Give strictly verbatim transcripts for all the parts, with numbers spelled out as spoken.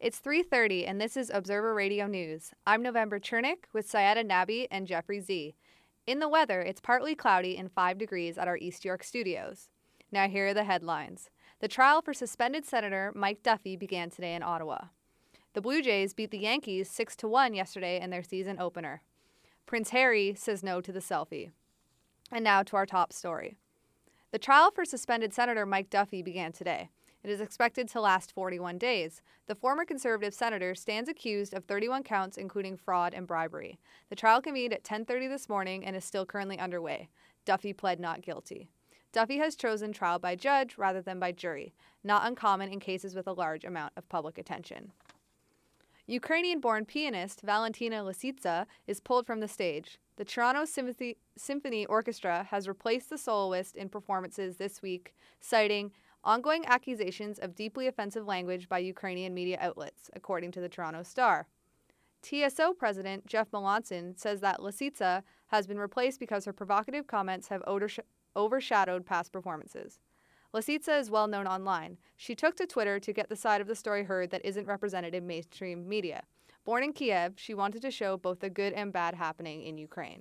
It's three thirty, and this is Observer Radio News. I'm November Chernick with Syeda Nabi and Jeffrey Z. In the weather, it's partly cloudy and five degrees at our East York studios. Now here are the headlines. The trial for suspended Senator Mike Duffy began today in Ottawa. The Blue Jays beat the Yankees six to one yesterday in their season opener. Prince Harry says no to the selfie. And now to our top story. The trial for suspended Senator Mike Duffy began today. It is expected to last forty-one days. The former Conservative senator stands accused of thirty-one counts, including fraud and bribery. The trial convened at ten thirty this morning and is still currently underway. Duffy pled not guilty. Duffy has chosen trial by judge rather than by jury, not uncommon in cases with a large amount of public attention. Ukrainian-born pianist Valentina Lisitsa is pulled from the stage. The Toronto Symphony, Symphony Orchestra has replaced the soloist in performances this week, citing ongoing accusations of deeply offensive language by Ukrainian media outlets, according to the Toronto Star. T S O President Jeff Melanson says that Lisitsa has been replaced because her provocative comments have oversh- overshadowed past performances. Lisitsa is well known online. She took to Twitter to get the side of the story heard that isn't represented in mainstream media. Born in Kiev, she wanted to show both the good and bad happening in Ukraine.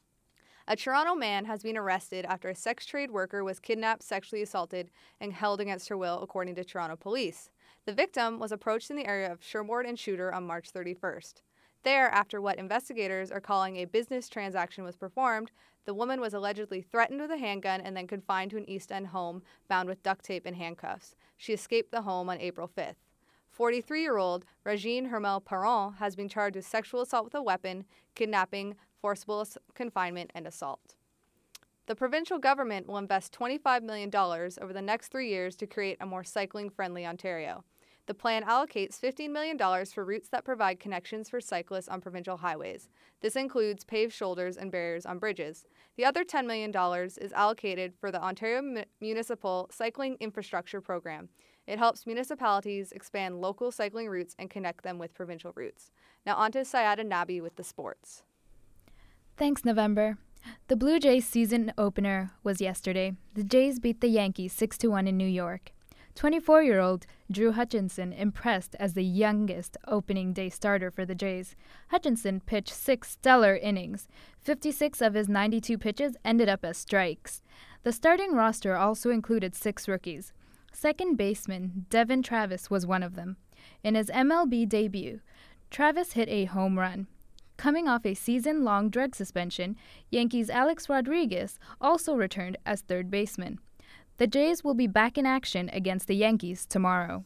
A Toronto man has been arrested after a sex trade worker was kidnapped, sexually assaulted, and held against her will, according to Toronto police. The victim was approached in the area of Sherbourne and Shooter on March thirty-first. There, after what investigators are calling a business transaction was performed, the woman was allegedly threatened with a handgun and then confined to an East End home bound with duct tape and handcuffs. She escaped the home on April fifth. forty-three-year-old Regine Hermel-Perron has been charged with sexual assault with a weapon, kidnapping, forcible confinement, and assault. The provincial government will invest twenty-five million dollars over the next three years to create a more cycling-friendly Ontario. The plan allocates fifteen million dollars for routes that provide connections for cyclists on provincial highways. This includes paved shoulders and barriers on bridges. The other ten million dollars is allocated for the Ontario M- Municipal Cycling Infrastructure Program. It helps municipalities expand local cycling routes and connect them with provincial routes. Now on to Syeda Nabi with the sports. Thanks, November. The Blue Jays season opener was yesterday. The Jays beat the Yankees six to one in New York. twenty-four-year-old Drew Hutchinson impressed as the youngest opening day starter for the Jays. Hutchinson pitched six stellar innings. fifty-six of his ninety-two pitches ended up as strikes. The starting roster also included six rookies. Second baseman Devin Travis was one of them. In his M L B debut, Travis hit a home run. Coming off a season-long drug suspension, Yankees' Alex Rodriguez also returned as third baseman. The Jays will be back in action against the Yankees tomorrow.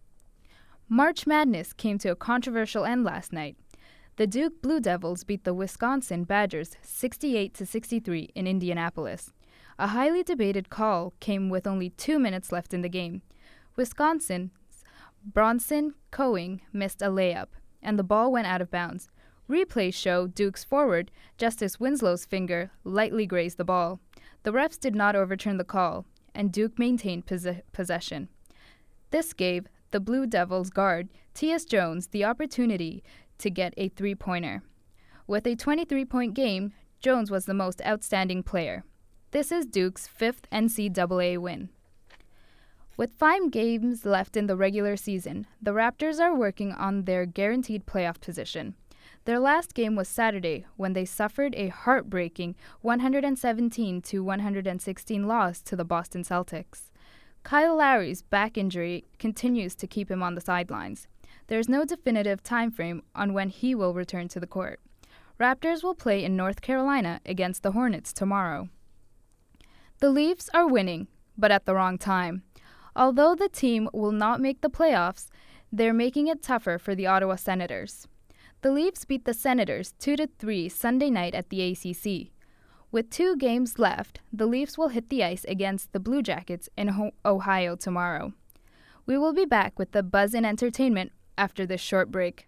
March Madness came to a controversial end last night. The Duke Blue Devils beat the Wisconsin Badgers sixty-eight to sixty-three in Indianapolis. A highly debated call came with only two minutes left in the game. Wisconsin's Bronson Coing missed a layup, and the ball went out of bounds. Replays show Duke's forward, Justice Winslow's finger, lightly grazed the ball. The refs did not overturn the call, and Duke maintained pos- possession. This gave the Blue Devils guard, T S Jones, the opportunity to get a three-pointer. With a twenty-three-point game, Jones was the most outstanding player. This is Duke's fifth N C double A win. With five games left in the regular season, the Raptors are working on their guaranteed playoff position. Their last game was Saturday when they suffered a heartbreaking one seventeen to one sixteen loss to the Boston Celtics. Kyle Lowry's back injury continues to keep him on the sidelines. There is no definitive time frame on when he will return to the court. Raptors will play in North Carolina against the Hornets tomorrow. The Leafs are winning, but at the wrong time. Although the team will not make the playoffs, they're making it tougher for the Ottawa Senators. The Leafs beat the Senators two to three Sunday night at the A C C. With two games left, the Leafs will hit the ice against the Blue Jackets in Ho- Ohio tomorrow. We will be back with the buzz in entertainment after this short break.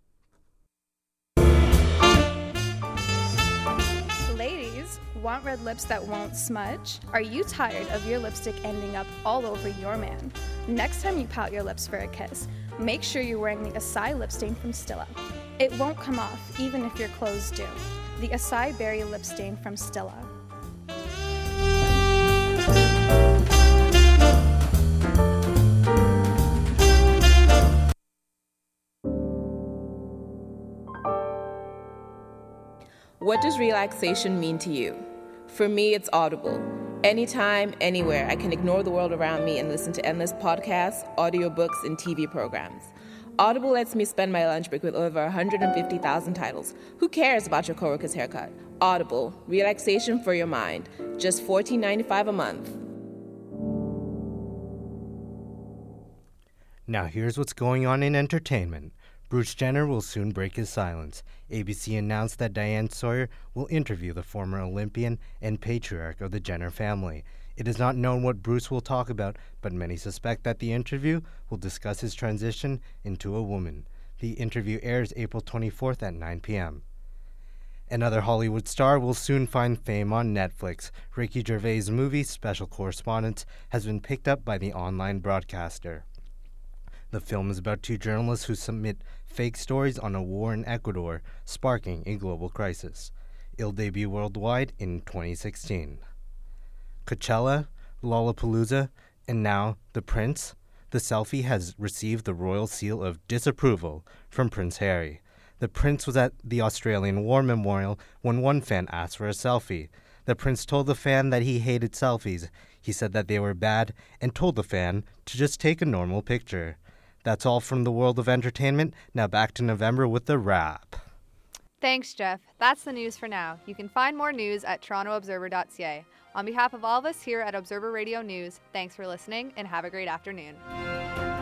Ladies, want red lips that won't smudge? Are you tired of your lipstick ending up all over your man? Next time you pout your lips for a kiss, make sure you're wearing the Acai lip stain from Stila. It won't come off, even if your clothes do. The Acai Berry Lip Stain from Stila. What does relaxation mean to you? For me, it's Audible. Anytime, anywhere, I can ignore the world around me and listen to endless podcasts, audiobooks, and T V programs. Audible lets me spend my lunch break with over one hundred fifty thousand titles. Who cares about your coworker's haircut? Audible, relaxation for your mind. Just fourteen ninety-five a month. Now here's what's going on in entertainment. Bruce Jenner will soon break his silence. A B C announced that Diane Sawyer will interview the former Olympian and patriarch of the Jenner family. It is not known what Bruce will talk about, but many suspect that the interview will discuss his transition into a woman. The interview airs April twenty-fourth at nine p.m. Another Hollywood star will soon find fame on Netflix. Ricky Gervais' movie, Special Correspondence, has been picked up by the online broadcaster. The film is about two journalists who submit fake stories on a war in Ecuador, sparking a global crisis. It'll debut worldwide in twenty sixteen. Coachella, Lollapalooza, and now The Prince. The selfie has received the royal seal of disapproval from Prince Harry. The Prince was at the Australian War Memorial when one fan asked for a selfie. The Prince told the fan that he hated selfies. He said that they were bad and told the fan to just take a normal picture. That's all from the world of entertainment. Now back to November with the wrap. Thanks, Jeff. That's the news for now. You can find more news at toronto observer dot c a. On behalf of all of us here at Observer Radio News, thanks for listening and have a great afternoon.